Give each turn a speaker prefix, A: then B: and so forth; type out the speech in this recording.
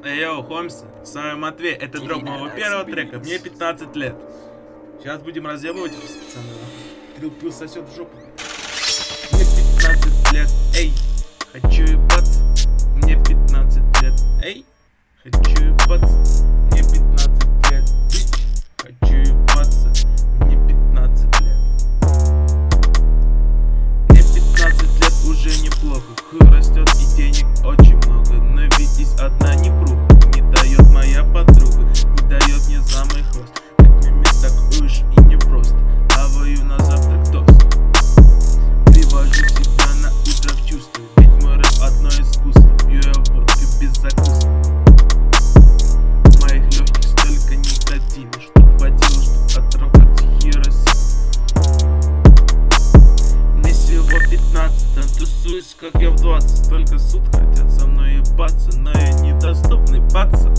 A: Йоу, Холмс, с вами Матвей, это дроп моего первого трека, мне 15 лет. Сейчас будем разъебывать, пацаны. Пил сосет в жопу. Мне 15 лет, эй, хочу ебаться. Мне 15 лет, эй, хочу ебаться. Мне 15 лет, бич, хочу ебаться. Мне 15 лет. Мне 15 лет уже неплохо, хуй растет и денег очень много. Но ведь есть одна непруха, не дает моя подруга, не дает мне самый хвост. Так мне так уж и не просто, хаваю на завтрак тост. Привожу себя на утро в чувство, ведь мой рэп одно искусство. Пью я водку без закуски. В моих легких столько никотина, что хватило, чтоб отрывать Хиросиму. Мне всего 15, а тусуюсь как я в 20. Только суд хотят со мной ебаться, но я недоступный паца.